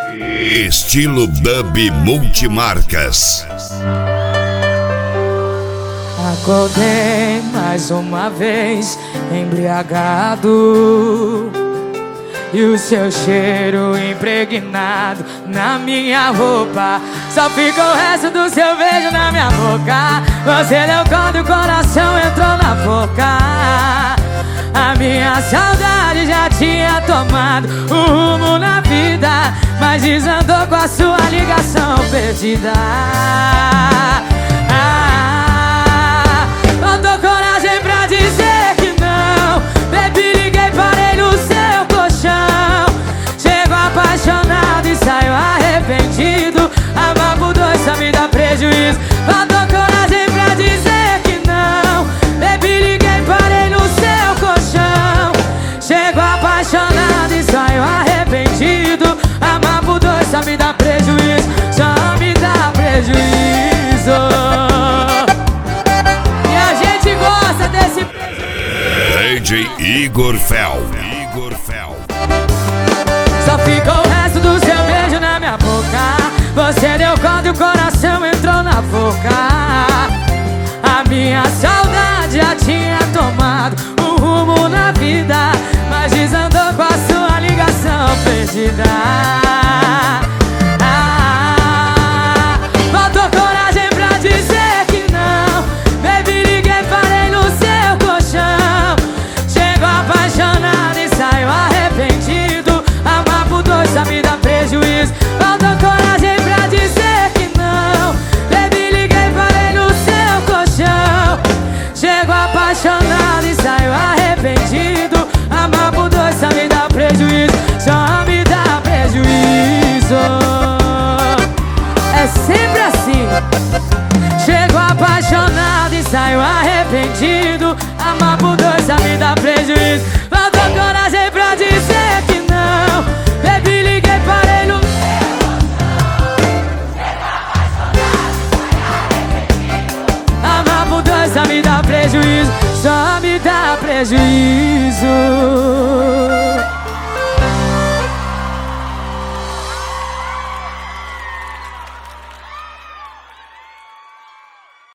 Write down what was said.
Estilo Dub Multimarcas. Acordei mais uma vez embriagado, e o seu cheiro impregnado na minha roupa. Só fica o resto do seu beijo na minha boca. Você deu quando o coração entrou na boca. A minha saudade já tinha tomado um rumo na vida, mas desandou com a sua ligação perdida. Faltou coragem pra dizer que não. Baby, liguei, parei no seu colchão. Chego apaixonado e saio arrependido. Amar por dois só me dá prejuízo. Faltou coragem pra dizer que não. Baby, liguei, parei no seu colchão. Chego apaixonado e saio arrependido. Amar por dois só me dá prejuízo. Só me dá prejuízo. Desse DJ Igor Fel. Só ficou o resto do seu beijo na minha boca. Você deu quando o coração entrou na boca. A minha saudade já tinha tomado um rumo na vida, mas desandou com a sua ligação perdida. Faltou coragem pra dizer que não. Baby, liguei, parei no seu colchão. Chego apaixonado e saio arrependido. Amar por dois só me dá prejuízo. Faltou coragem pra dizer que não. Baby, liguei, parei no seu colchão. Chego apaixonado e saio arrependido. Amar por dois só me dá prejuízo. Só me dá prejuízo. É sempre assim. Chego apaixonado e saio arrependido. Amar por dois só me dá prejuízo. Faltou coragem pra dizer que não. Baby, liguei, parei no amar por dois só me dá prejuízo. Só me dá prejuízo.